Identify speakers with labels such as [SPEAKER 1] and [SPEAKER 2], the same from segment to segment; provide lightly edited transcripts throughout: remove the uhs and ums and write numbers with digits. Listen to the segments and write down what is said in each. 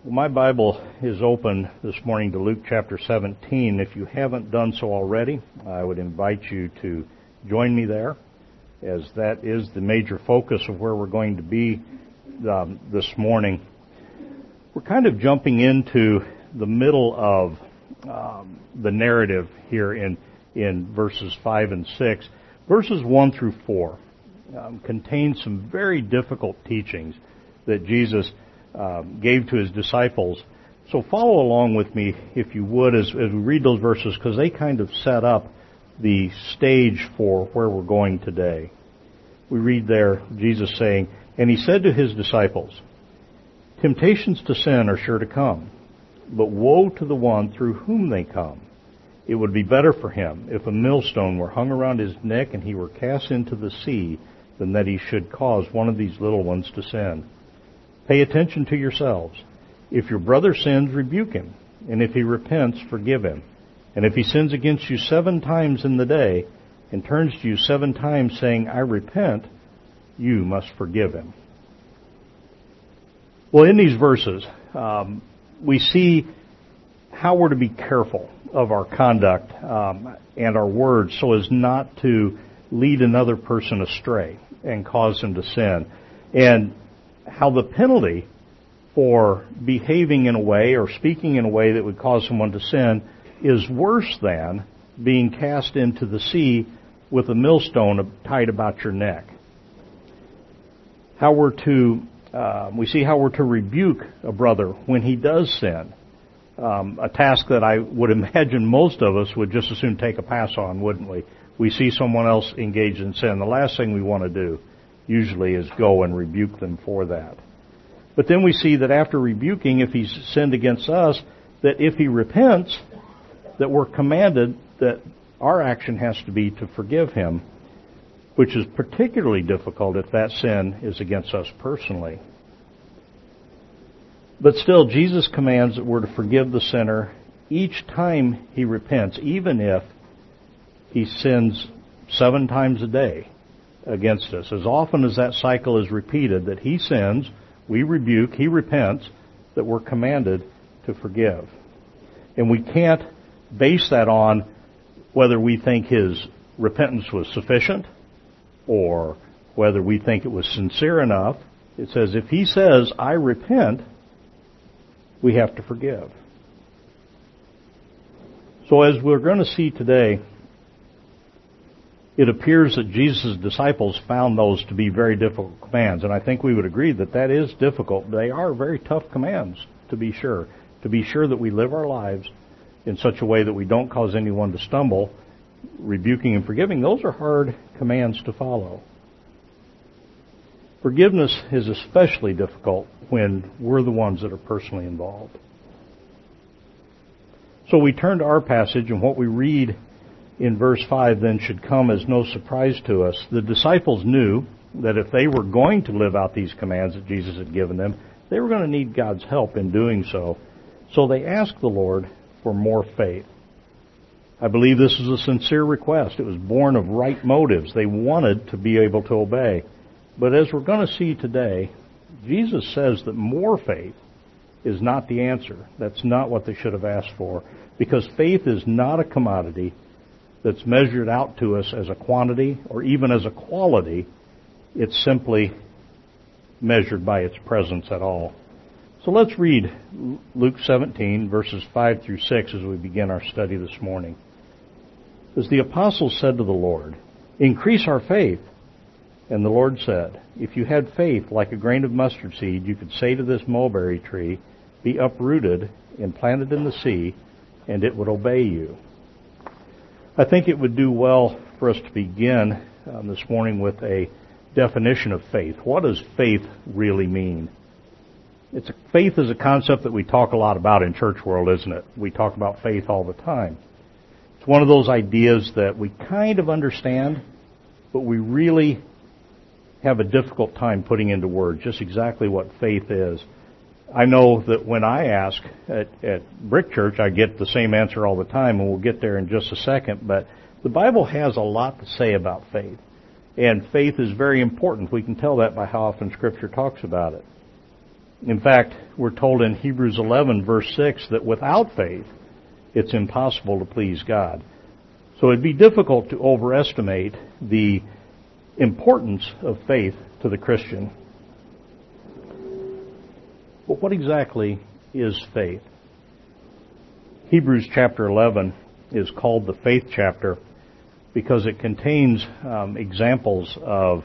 [SPEAKER 1] Well, my Bible is open this morning to Luke chapter 17. If you haven't done so already, I would invite you to join me there, as that is the major focus of where we're going to be this morning. We're kind of jumping into the middle of the narrative here in verses 5 and 6. Verses 1 through 4 contain some very difficult teachings that Jesus gave to his disciples. So follow along with me, if you would, as we read those verses, because they kind of set up the stage for where we're going today. We read there, Jesus saying, "And he said to his disciples, 'Temptations to sin are sure to come, but woe to the one through whom they come. It would be better for him if a millstone were hung around his neck and he were cast into the sea than that he should cause one of these little ones to sin. Pay attention to yourselves. If your brother sins, rebuke him, and if he repents, forgive him. And if he sins against you 7 times in the day, and turns to you 7 times saying, I repent, you must forgive him.'" Well, in these verses, we see how we're to be careful of our conduct and our words so as not to lead another person astray and cause them to sin. And how the penalty for behaving in a way or speaking in a way that would cause someone to sin is worse than being cast into the sea with a millstone tied about your neck. We see how we're to rebuke a brother when he does sin. A task that I would imagine most of us would just as soon take a pass on, wouldn't we? We see someone else engaged in sin. The last thing we want to do usually is go and rebuke them for that. But then we see that after rebuking, if he's sinned against us, that if he repents, that we're commanded that our action has to be to forgive him, which is particularly difficult if that sin is against us personally. But still, Jesus commands that we're to forgive the sinner each time he repents, even if he sins 7 times a day against us. As often as that cycle is repeated, that he sins, we rebuke, he repents, that we're commanded to forgive. And we can't base that on whether we think his repentance was sufficient or whether we think it was sincere enough. It says if he says, I repent, we have to forgive. So as we're going to see today, it appears that Jesus' disciples found those to be very difficult commands. And I think we would agree that that is difficult. They are very tough commands, to be sure. To be sure that we live our lives in such a way that we don't cause anyone to stumble, rebuking and forgiving, those are hard commands to follow. Forgiveness is especially difficult when we're the ones that are personally involved. So we turn to our passage, and what we read in verse 5 then should come as no surprise to us. The disciples knew that if they were going to live out these commands that Jesus had given them, they were going to need God's help in doing so. So they asked the Lord for more faith. I believe this is a sincere request. It was born of right motives. They wanted to be able to obey. But as we're going to see today, Jesus says that more faith is not the answer. That's not what they should have asked for, because faith is not a commodity that's measured out to us as a quantity or even as a quality. It's simply measured by its presence at all. So let's read Luke 17, verses 5 through 6 as we begin our study this morning. As the apostles said to the Lord, "Increase our faith." And the Lord said, "If you had faith like a grain of mustard seed, you could say to this mulberry tree, 'Be uprooted and planted in the sea,' and it would obey you." I think it would do well for us to begin this morning with a definition of faith. What does faith really mean? Faith is a concept that we talk a lot about in church world, isn't it? We talk about faith all the time. It's one of those ideas that we kind of understand, but we really have a difficult time putting into words just exactly what faith is. I know that when I ask at Brick Church, I get the same answer all the time, and we'll get there in just a second, but the Bible has a lot to say about faith. And faith is very important. We can tell that by how often Scripture talks about it. In fact, we're told in Hebrews 11, verse 6, that without faith, it's impossible to please God. So it'd be difficult to overestimate the importance of faith to the Christian. But what exactly is faith? Hebrews chapter 11 is called the faith chapter because it contains examples of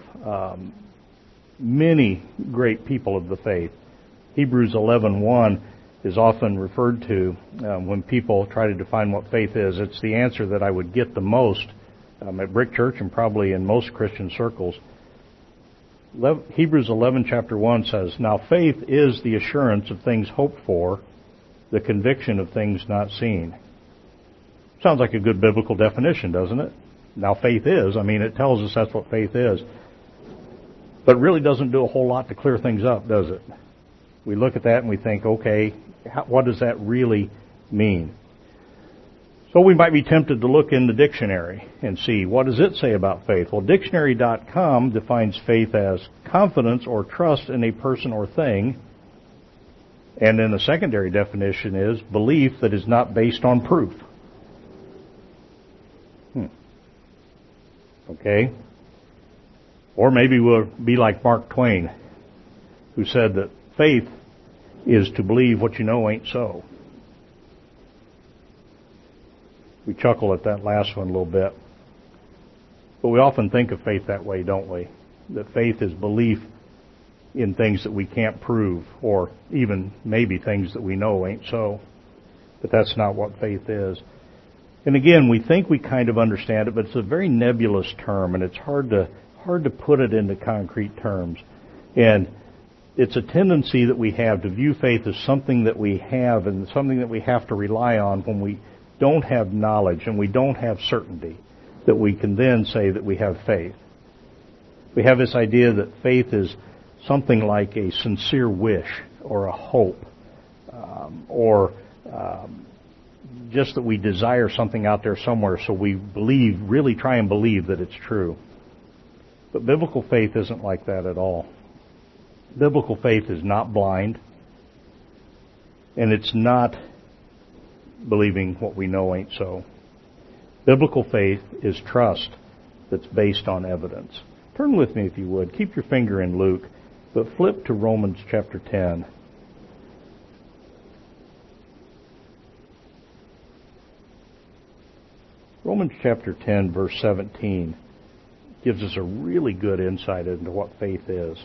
[SPEAKER 1] many great people of the faith. Hebrews 11:1 is often referred to when people try to define what faith is. It's the answer that I would get the most at Brick Church and probably in most Christian circles. Hebrews 11 chapter 1 says, "Now faith is the assurance of things hoped for, the conviction of things not seen." Sounds like a good biblical definition, doesn't it? Now faith is. It tells us that's what faith is. But it really doesn't do a whole lot to clear things up, does it? We look at that and we think, okay, what does that really mean? So we might be tempted to look in the dictionary and see, what does it say about faith? Well, dictionary.com defines faith as confidence or trust in a person or thing. And then the secondary definition is belief that is not based on proof. Okay? Or maybe we'll be like Mark Twain, who said that faith is to believe what you know ain't so. We chuckle at that last one a little bit. But we often think of faith that way, don't we? That faith is belief in things that we can't prove, or even maybe things that we know ain't so. But that's not what faith is. And again, we think we kind of understand it, but it's a very nebulous term, and it's hard to put it into concrete terms. And it's a tendency that we have to view faith as something that we have and something that we have to rely on when we don't have knowledge and we don't have certainty, that we can then say that we have faith. We have this idea that faith is something like a sincere wish or a hope, or just that we desire something out there somewhere, so we really try and believe that it's true. But biblical faith isn't like that at all. Biblical faith is not blind, and it's not believing what we know ain't so. Biblical faith is trust that's based on evidence. Turn with me, if you would. Keep your finger in Luke, but flip to Romans chapter 10. Romans chapter 10, verse 17 gives us a really good insight into what faith is.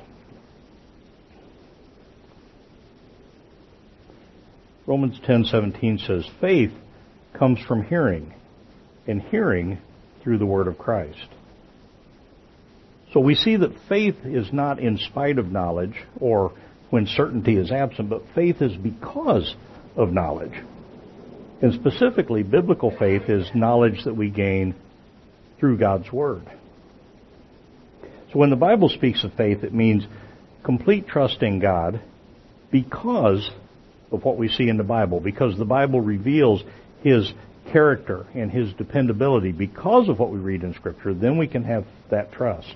[SPEAKER 1] Romans 10:17 says, "Faith comes from hearing, and hearing through the word of Christ." So we see that faith is not in spite of knowledge or when certainty is absent, but faith is because of knowledge. And specifically, biblical faith is knowledge that we gain through God's Word. So when the Bible speaks of faith, it means complete trust in God because of what we see in the Bible, because the Bible reveals His character and His dependability because of what we read in Scripture. Then we can have that trust.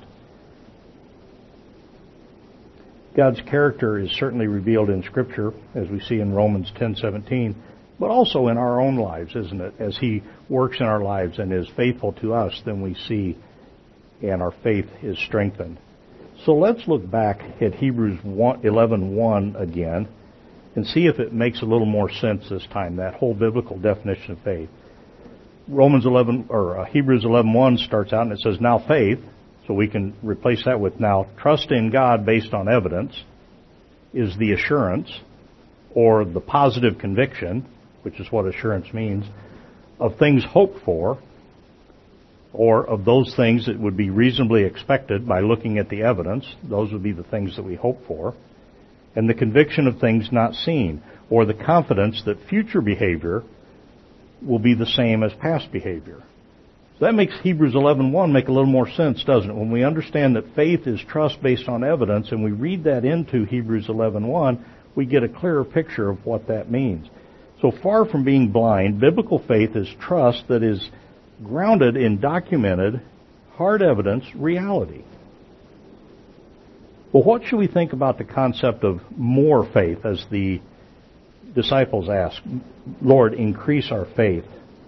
[SPEAKER 1] God's character is certainly revealed in Scripture, as we see in Romans 10:17, but also in our own lives, isn't it? As He works in our lives and is faithful to us, then we see and our faith is strengthened. So let's look back at Hebrews 11:1 again and see if it makes a little more sense this time, that whole biblical definition of faith. Hebrews 11:1 starts out and it says, "Now faith," so we can replace that with "now trust in God based on evidence," is the assurance or the positive conviction, which is what assurance means, of things hoped for, or of those things that would be reasonably expected by looking at the evidence. Those would be the things that we hope for. And the conviction of things not seen, or the confidence that future behavior will be the same as past behavior. So that makes Hebrews 11:1 make a little more sense, doesn't it? When we understand that faith is trust based on evidence, and we read that into Hebrews 11:1, we get a clearer picture of what that means. So far from being blind, biblical faith is trust that is grounded in documented, hard evidence reality. Well, what should we think about the concept of more faith as the disciples ask, Lord, increase our faith?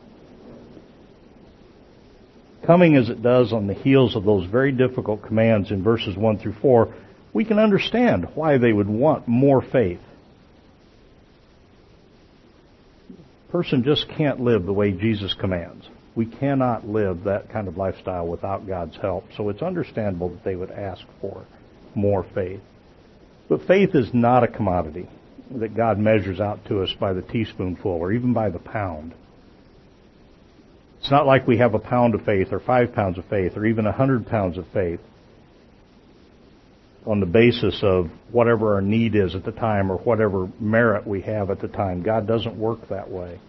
[SPEAKER 1] Coming as it does on the heels of those very difficult commands in verses 1 through 4, we can understand why they would want more faith. A person just can't live the way Jesus commands. We cannot live that kind of lifestyle without God's help. So it's understandable that they would ask for more faith. But faith is not a commodity that God measures out to us by the teaspoonful or even by the pound. It's not like we have a pound of faith or 5 pounds of faith or even 100 pounds of faith on the basis of whatever our need is at the time or whatever merit we have at the time. God doesn't work that way.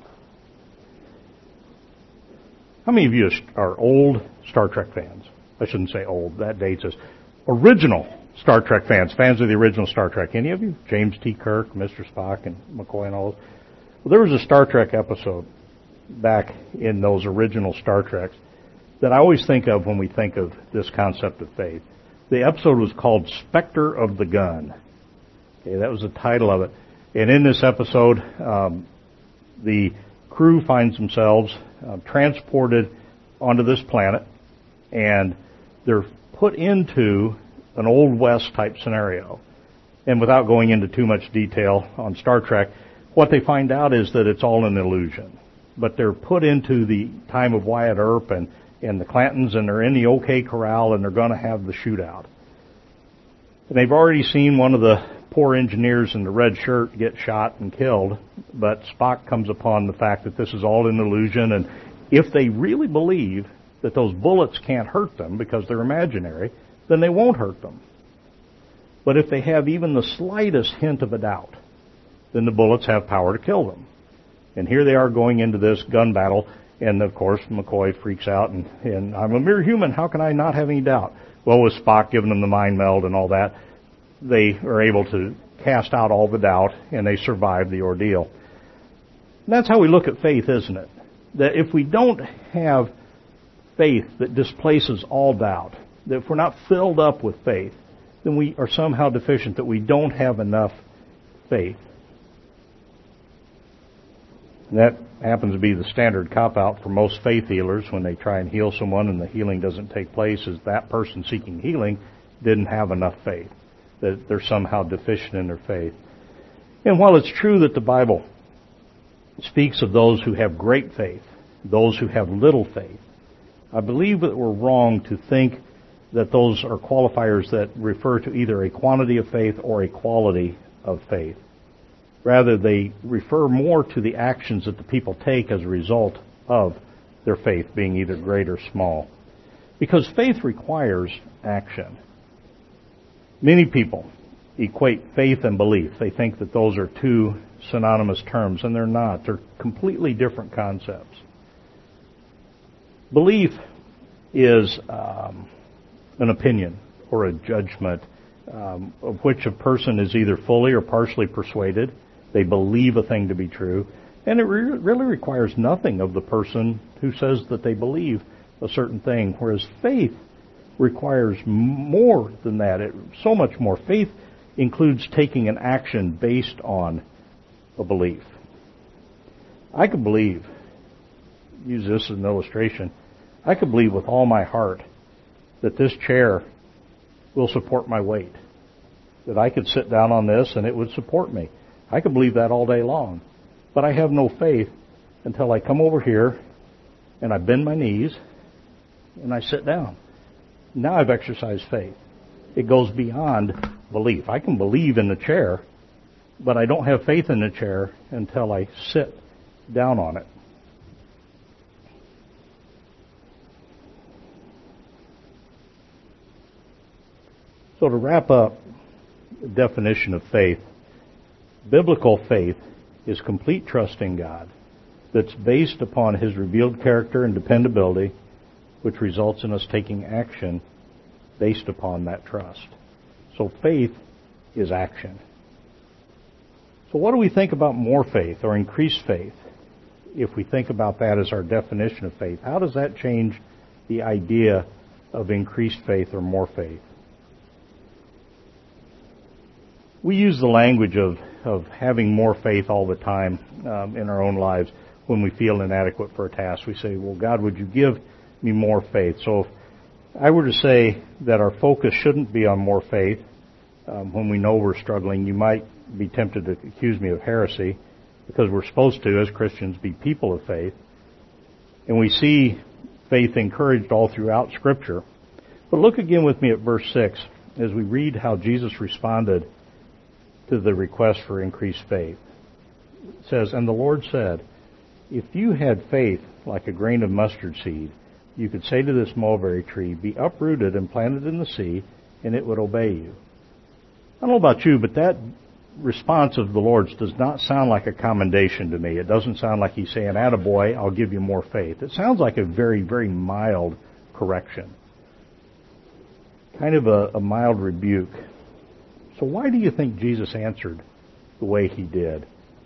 [SPEAKER 1] How many of you are old Star Trek fans? I shouldn't say old, that dates us. Original Star Trek fans, fans of the original Star Trek. Any of you? James T. Kirk, Mr. Spock, and McCoy and all those. Well, there was a Star Trek episode back in those original Star Treks that I always think of when we think of this concept of faith. The episode was called Spectre of the Gun. Okay, that was the title of it. And in this episode, the crew finds themselves transported onto this planet, and they're put into an Old West type scenario. And without going into too much detail on Star Trek, what they find out is that it's all an illusion. But they're put into the time of Wyatt Earp and the Clantons, and they're in the OK Corral, and they're going to have the shootout. And they've already seen one of the poor engineers in the red shirt get shot and killed, but Spock comes upon the fact that this is all an illusion, and if they really believe that those bullets can't hurt them because they're imaginary, then they won't hurt them. But if they have even the slightest hint of a doubt, then the bullets have power to kill them. And here they are going into this gun battle, and of course McCoy freaks out, and I'm a mere human, how can I not have any doubt? Well, with Spock giving them the mind meld and all that, they are able to cast out all the doubt, and they survive the ordeal. And that's how we look at faith, isn't it? That if we don't have faith that displaces all doubt, that if we're not filled up with faith, then we are somehow deficient, that we don't have enough faith. And that happens to be the standard cop-out for most faith healers when they try and heal someone and the healing doesn't take place, is that person seeking healing didn't have enough faith, that they're somehow deficient in their faith. And while it's true that the Bible speaks of those who have great faith, those who have little faith, I believe that we're wrong to think that those are qualifiers that refer to either a quantity of faith or a quality of faith. Rather, they refer more to the actions that the people take as a result of their faith being either great or small. Because faith requires action. Many people equate faith and belief. They think that those are two synonymous terms, and they're not. They're completely different concepts. Belief is an opinion or a judgment of which a person is either fully or partially persuaded. They believe a thing to be true, and it really requires nothing of the person who says that they believe a certain thing, whereas faith requires more than that. So much more. Faith includes taking an action based on a belief. I could believe, use this as an illustration, I could believe with all my heart that this chair will support my weight, that I could sit down on this and it would support me. I could believe that all day long, but I have no faith until I come over here and I bend my knees and I sit down. Now I've exercised faith. It goes beyond belief. I can believe in the chair, but I don't have faith in the chair until I sit down on it. So to wrap up the definition of faith, biblical faith is complete trust in God that's based upon His revealed character and dependability, which results in us taking action based upon that trust. So faith is action. So what do we think about more faith or increased faith? If we think about that as our definition of faith, how does that change the idea of increased faith or more faith? We use the language of having more faith all the time in our own lives when we feel inadequate for a task. We say, well, God, would you give me more faith? So if I were to say that our focus shouldn't be on more faith when we know we're struggling, you might be tempted to accuse me of heresy, because we're supposed to, as Christians, be people of faith. And we see faith encouraged all throughout Scripture. But look again with me at verse 6 as we read how Jesus responded to the request for increased faith. It says, "And the Lord said, if you had faith like a grain of mustard seed, you could say to this mulberry tree, be uprooted and planted in the sea, and it would obey you." I don't know about you, but that response of the Lord's does not sound like a commendation to me. It doesn't sound like he's saying, "Attaboy, I'll give you more faith." It sounds like a very, very mild correction. Kind of a mild rebuke. So why do you think Jesus answered the way he did?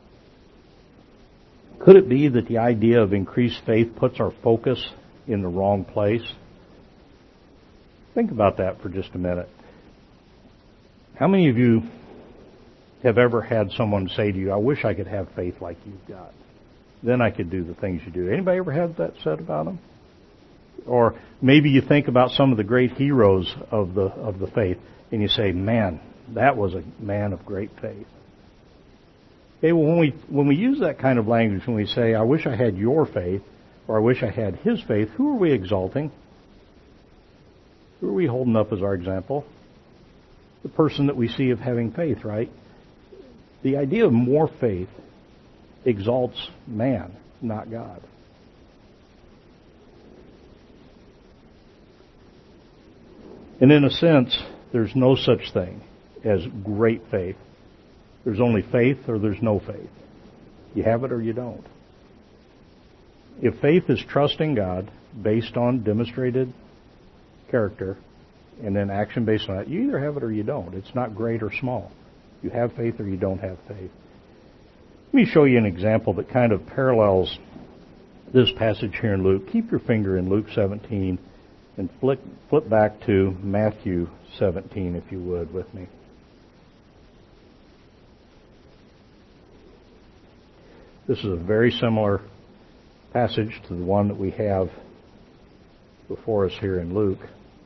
[SPEAKER 1] Could it be that the idea of increased faith puts our focus in the wrong place? Think about that for just a minute. How many of you have ever had someone say to you, "I wish I could have faith like you've got. Then I could do the things you do"? Anybody ever had that said about them? Or maybe you think about some of the great heroes of the faith, and you say, "Man, that was a man of great faith." Okay, well, when we use that kind of language, when we say, "I wish I had your faith," or "I wish I had his faith," who are we exalting? Who are we holding up as our example? The person that we see of having faith, right? The idea of more faith exalts man, not God. And in a sense, there's no such thing as great faith. There's only faith or there's no faith. You have it or you don't. If faith is trusting God based on demonstrated character and then action based on that, you either have it or you don't. It's not great or small. You have faith or you don't have faith. Let me show you an example that kind of parallels this passage here in Luke. Keep your finger in Luke 17 and flip back to Matthew 17, if you would, with me. This is a very similar passage to the one that we have before us here in Luke.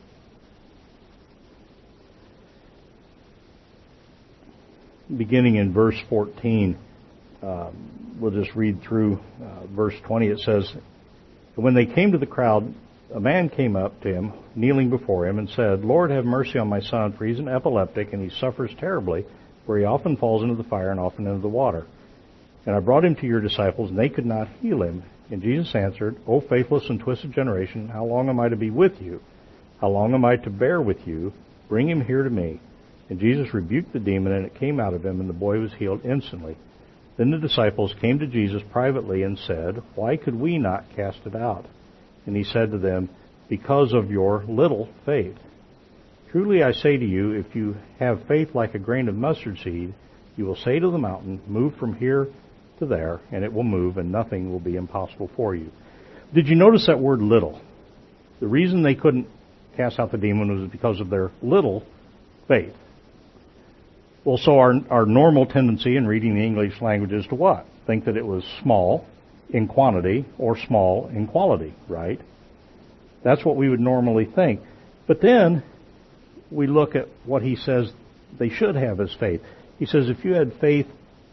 [SPEAKER 1] Beginning in verse 14, we'll just read through verse 20. It says, "When they came to the crowd, a man came up to him, kneeling before him, and said, 'Lord, have mercy on my son, for he's an epileptic, and he suffers terribly, for he often falls into the fire and often into the water. And I brought him to your disciples, and they could not heal him.' And Jesus answered, 'O faithless and twisted generation, how long am I to be with you? How long am I to bear with you? Bring him here to me.' And Jesus rebuked the demon, and it came out of him, and the boy was healed instantly. Then the disciples came to Jesus privately and said, 'Why could we not cast it out?' And he said to them, 'Because of your little faith. Truly I say to you, if you have faith like a grain of mustard seed, you will say to the mountain, move from here to there, and it will move, and nothing will be impossible for you.'" Did you notice that word little? The reason they couldn't cast out the demon was because of their little faith. Well, so our normal tendency in reading the English language is to what? Think that it was small in quantity or small in quality, right? That's what we would normally think. But then we look at what he says they should have as faith. He says, if you had faith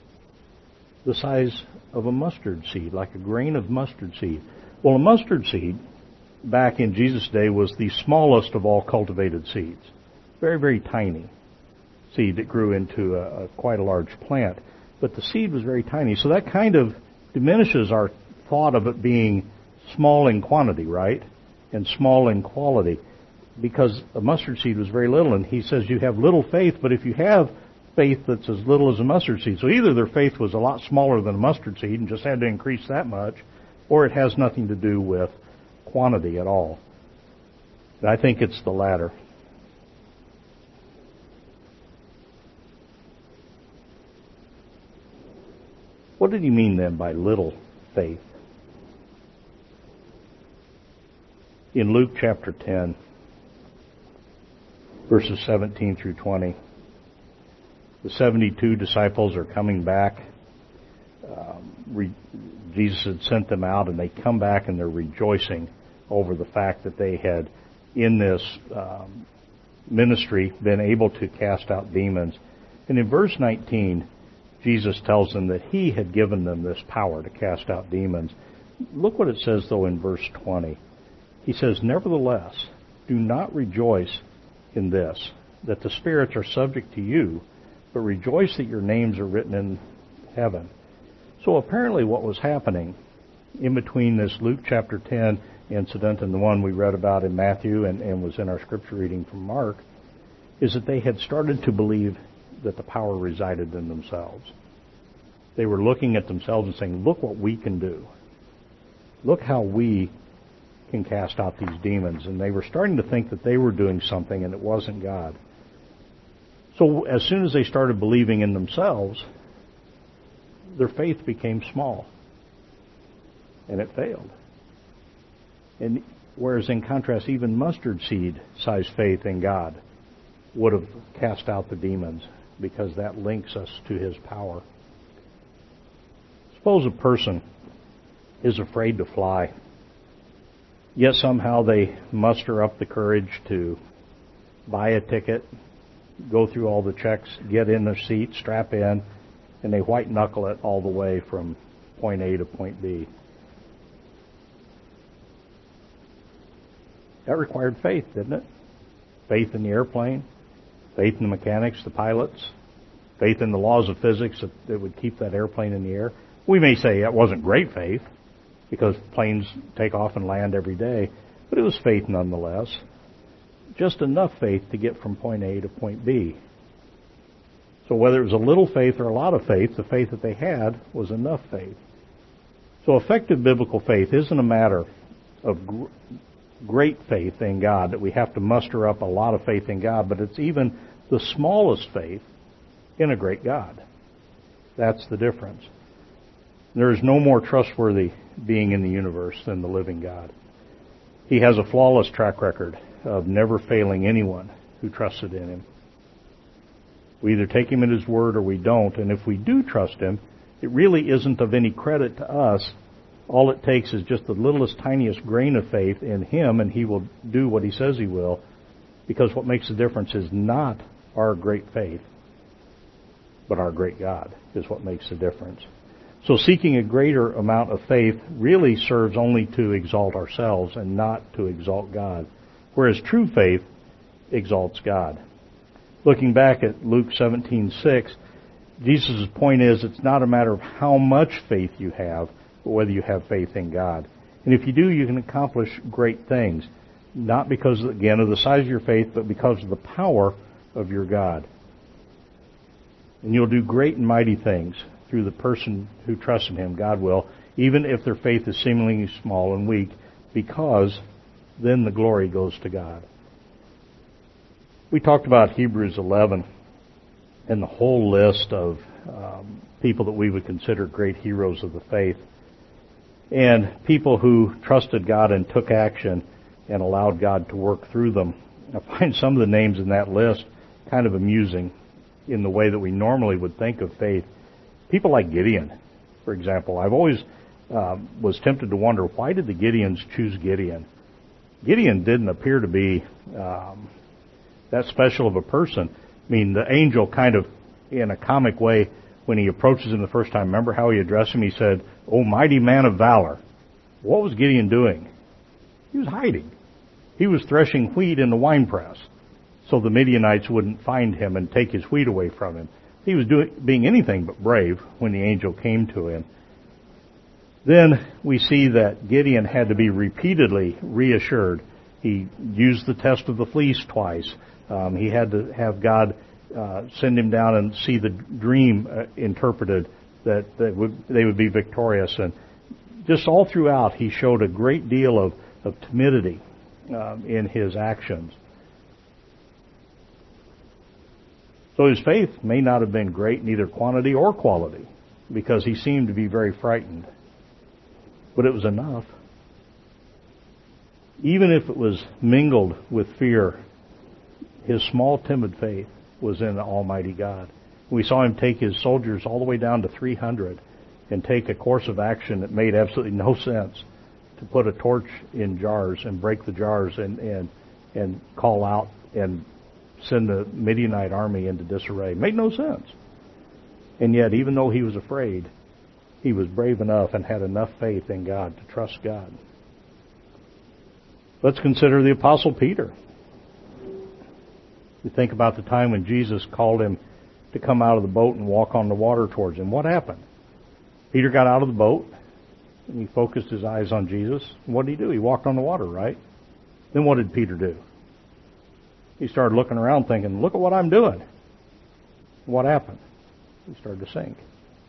[SPEAKER 1] the size of a mustard seed, like a grain of mustard seed. Well, a mustard seed, back in Jesus' day, was the smallest of all cultivated seeds. Very, very tiny seed that grew into quite a large plant. But the seed was very tiny. So that kind of diminishes our thought of it being small in quantity, right? And small in quality. Because a mustard seed was very little. And he says you have little faith, but if you have faith that's as little as a mustard seed. So either their faith was a lot smaller than a mustard seed and just had to increase that much, or it has nothing to do with quantity at all. And I think it's the latter. What did he mean then by little faith? In Luke chapter 10, verses 17 through 20, The 72 disciples are coming back. Jesus had sent them out, and they come back and they're rejoicing over the fact that they had, in this ministry, been able to cast out demons. And in verse 19, Jesus tells them that He had given them this power to cast out demons. Look what it says, though, in verse 20. He says, "Nevertheless, do not rejoice in this, that the spirits are subject to you, but rejoice that your names are written in heaven." So apparently what was happening in between this Luke chapter 10 incident and the one we read about in Matthew and was in our scripture reading from Mark is that they had started to believe that the power resided in themselves. They were looking at themselves and saying, look what we can do. Look how we can cast out these demons. And they were starting to think that they were doing something and it wasn't God. So as soon as they started believing in themselves, their faith became small. And it failed. And whereas in contrast, even mustard seed sized faith in God would have cast out the demons, because that links us to His power. Suppose a person is afraid to fly, yet somehow they muster up the courage to buy a ticket, go through all the checks, get in their seat, strap in, and they white knuckle it all the way from point A to point B. That required faith, didn't it? Faith in the airplane, faith in the mechanics, the pilots, faith in the laws of physics that would keep that airplane in the air. We may say that wasn't great faith, because planes take off and land every day, but it was faith nonetheless. Just enough faith to get from point A to point B. So whether it was a little faith or a lot of faith, the faith that they had was enough faith. So effective biblical faith isn't a matter of great faith in God, that we have to muster up a lot of faith in God, but it's even the smallest faith in a great God. That's the difference. There is no more trustworthy being in the universe than the living God. He has a flawless track record of never failing anyone who trusted in Him. We either take Him at His word or we don't, and if we do trust Him, it really isn't of any credit to us. All it takes is just the littlest, tiniest grain of faith in Him, and He will do what He says He will, because what makes the difference is not our great faith, but our great God is what makes the difference. So seeking a greater amount of faith really serves only to exalt ourselves and not to exalt God, whereas true faith exalts God. Looking back at Luke 17:6, Jesus' point is it's not a matter of how much faith you have, but whether you have faith in God. And if you do, you can accomplish great things, not because, again, of the size of your faith, but because of the power of your God. And you'll do great and mighty things through the person who trusts in Him, God will, even if their faith is seemingly small and weak, because then the glory goes to God. We talked about Hebrews 11 and the whole list of people that we would consider great heroes of the faith, and people who trusted God and took action and allowed God to work through them. I find some of the names in that list kind of amusing in the way that we normally would think of faith. People like Gideon, for example. I've always was tempted to wonder, why did the Gideons choose Gideon? Gideon didn't appear to be that special of a person. I mean, the angel kind of, in a comic way, when he approaches him the first time, remember how he addressed him? He said, "O mighty man of valor." What was Gideon doing? He was hiding. He was threshing wheat in the winepress so the Midianites wouldn't find him and take his wheat away from him. He was being anything but brave when the angel came to him. Then we see that Gideon had to be repeatedly reassured. He used the test of the fleece twice. He had to have God send him down and see the dream interpreted, that they would be victorious. And just all throughout, he showed a great deal of timidity in his actions. So his faith may not have been great in either quantity or quality, because he seemed to be very frightened. But it was enough. Even if it was mingled with fear, his small, timid faith was in the Almighty God. We saw him take his soldiers all the way down to 300 and take a course of action that made absolutely no sense, to put a torch in jars and break the jars and call out and send the Midianite army into disarray. Made no sense. And yet, even though he was afraid, he was brave enough and had enough faith in God to trust God. Let's consider the Apostle Peter. You think about the time when Jesus called him to come out of the boat and walk on the water towards him. What happened? Peter got out of the boat and he focused his eyes on Jesus. What did he do? He walked on the water, right? Then what did Peter do? He started looking around thinking, look at what I'm doing. What happened? He started to sink.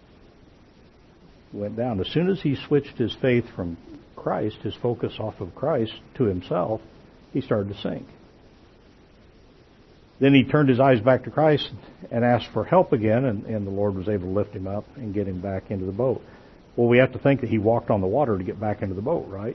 [SPEAKER 1] He went down. As soon as he switched his faith from Christ, his focus off of Christ to himself, he started to sink. Then he turned his eyes back to Christ and asked for help again, and the Lord was able to lift him up and get him back into the boat. Well, we have to think that he walked on the water to get back into the boat, right?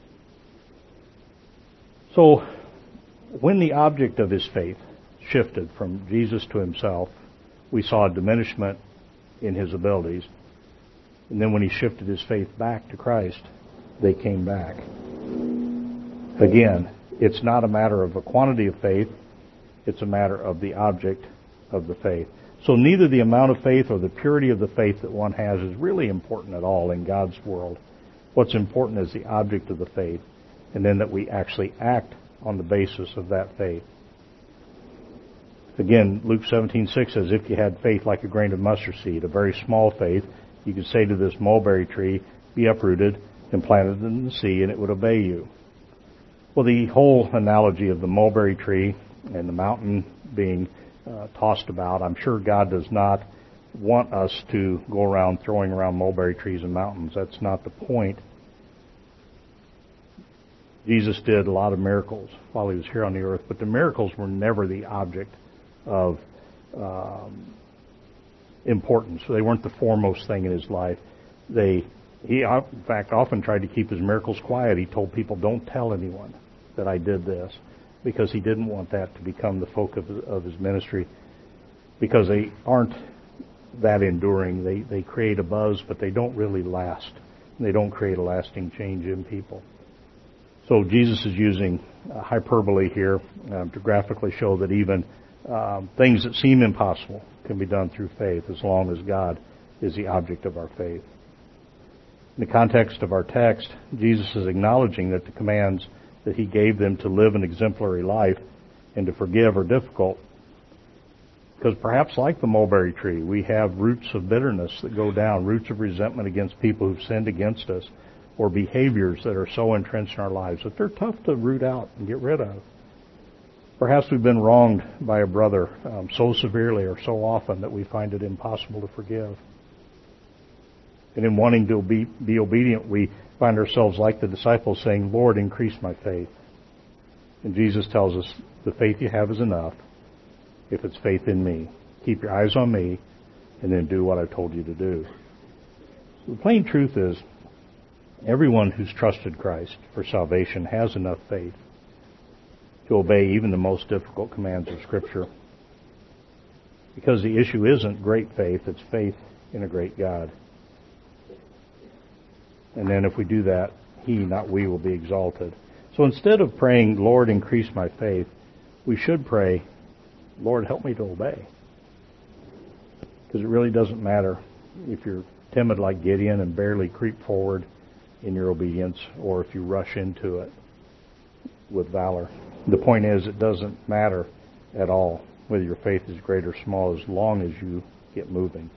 [SPEAKER 1] So, when the object of his faith shifted from Jesus to himself, we saw a diminishment in his abilities. And then when he shifted his faith back to Christ, they came back. Again, it's not a matter of a quantity of faith, it's a matter of the object of the faith. So neither the amount of faith or the purity of the faith that one has is really important at all in God's world. What's important is the object of the faith, and then that we actually act on the basis of that faith. Again, Luke 17:6 says, if you had faith like a grain of mustard seed, a very small faith, you could say to this mulberry tree, be uprooted and planted in the sea, and it would obey you. Well, the whole analogy of the mulberry tree and the mountain being tossed about, I'm sure God does not want us to go around throwing around mulberry trees and mountains. That's not the point. Jesus did a lot of miracles while he was here on the earth, but the miracles were never the object of importance. They weren't the foremost thing in his life. He, in fact, often tried to keep his miracles quiet. He told people, don't tell anyone that I did this, because he didn't want that to become the focus of his ministry, because they aren't that enduring. They create a buzz, but they don't really last. They don't create a lasting change in people. So Jesus is using hyperbole here to graphically show that even things that seem impossible can be done through faith as long as God is the object of our faith. In the context of our text, Jesus is acknowledging that the commands that he gave them to live an exemplary life and to forgive are difficult. Because perhaps like the mulberry tree, we have roots of bitterness that go down, roots of resentment against people who've sinned against us, or behaviors that are so entrenched in our lives that they're tough to root out and get rid of. Perhaps we've been wronged by a brother so severely or so often that we find it impossible to forgive. And in wanting to be obedient, we find ourselves like the disciples saying, Lord, increase my faith. And Jesus tells us, the faith you have is enough if it's faith in me. Keep your eyes on me and then do what I told you to do. So the plain truth is, everyone who's trusted Christ for salvation has enough faith to obey even the most difficult commands of Scripture. Because the issue isn't great faith, it's faith in a great God. And then if we do that, he, not we, will be exalted. So instead of praying, Lord, increase my faith, we should pray, Lord, help me to obey. Because it really doesn't matter if you're timid like Gideon and barely creep forward in your obedience, or if you rush into it with valor. The point is, it doesn't matter at all whether your faith is great or small as long as you get moving.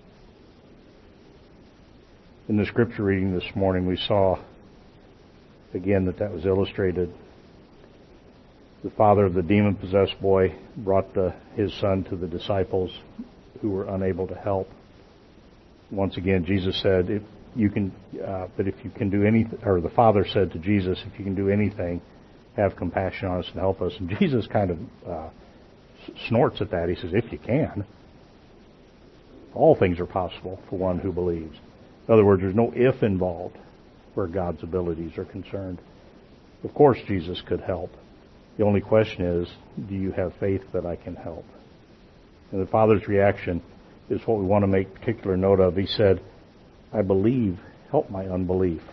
[SPEAKER 1] In the scripture reading this morning, we saw again that was illustrated. The father of the demon-possessed boy brought his son to the disciples who were unable to help. Once again, Jesus said, if you can do anything, or the father said to Jesus, if you can do anything, have compassion on us and help us. And Jesus kind of snorts at that. He says, if you can. All things are possible for one who believes. In other words, there's no if involved where God's abilities are concerned. Of course, Jesus could help. The only question is, do you have faith that I can help? And the Father's reaction is what we want to make particular note of. He said, I believe, help my unbelief.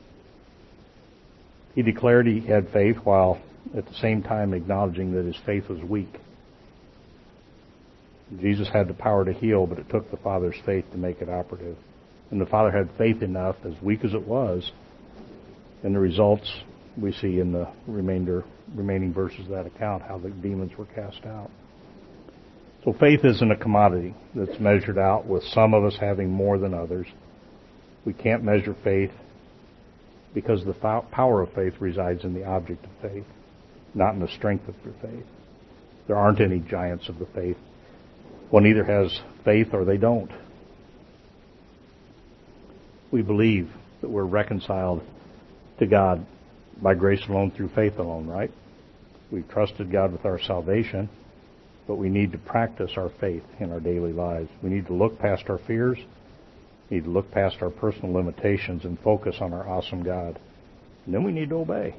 [SPEAKER 1] He declared he had faith while at the same time acknowledging that his faith was weak. Jesus had the power to heal, but it took the Father's faith to make it operative. And the Father had faith enough, as weak as it was, and the results we see in the remaining verses of that account, how the demons were cast out. So faith isn't a commodity that's measured out with some of us having more than others. We can't measure faith because the power of faith resides in the object of faith, not in the strength of your faith. There aren't any giants of the faith. One either has faith or they don't. We believe that we're reconciled to God by grace alone, through faith alone, right? We've trusted God with our salvation, but we need to practice our faith in our daily lives. We need to look past our fears. We need to look past our personal limitations and focus on our awesome God. And then we need to obey.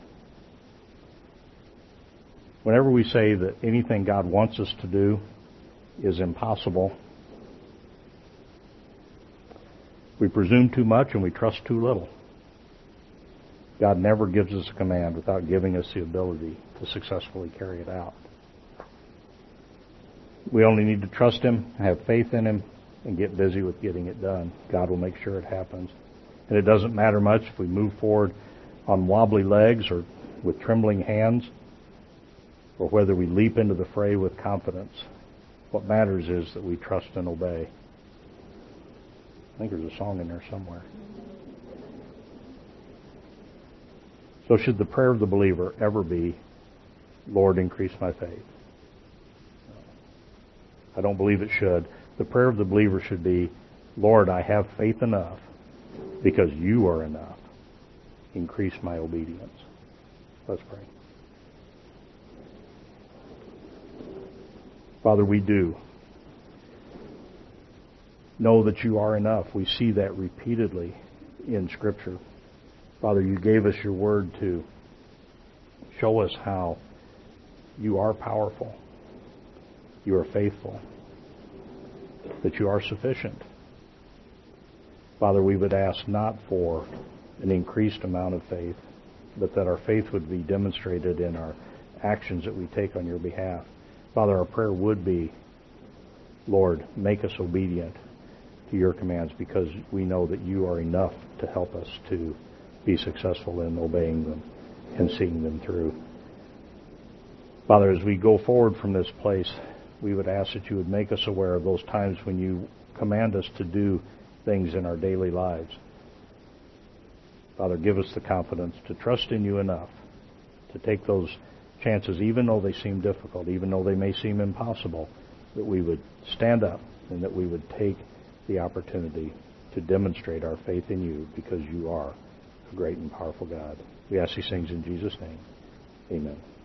[SPEAKER 1] Whenever we say that anything God wants us to do is impossible, we presume too much and we trust too little. God never gives us a command without giving us the ability to successfully carry it out. We only need to trust Him, have faith in Him, and get busy with getting it done. God will make sure it happens. And it doesn't matter much if we move forward on wobbly legs or with trembling hands, or whether we leap into the fray with confidence. What matters is that we trust and obey. I think there's a song in there somewhere. So should the prayer of the believer ever be, Lord, increase my faith? I don't believe it should. The prayer of the believer should be, Lord, I have faith enough because you are enough. Increase my obedience. Let's pray. Father, we do know that you are enough. We see that repeatedly in Scripture. Father, you gave us your word to show us how you are powerful, you are faithful, that you are sufficient. Father, we would ask not for an increased amount of faith, but that our faith would be demonstrated in our actions that we take on your behalf. Father, our prayer would be, Lord, make us obedient to your commands, because we know that you are enough to help us to be successful in obeying them and seeing them through. Father, as we go forward from this place, we would ask that you would make us aware of those times when you command us to do things in our daily lives. Father, give us the confidence to trust in you enough to take those chances, even though they seem difficult, even though they may seem impossible, that we would stand up and that we would take the opportunity to demonstrate our faith in you, because you are a great and powerful God. We ask these things in Jesus' name. Amen.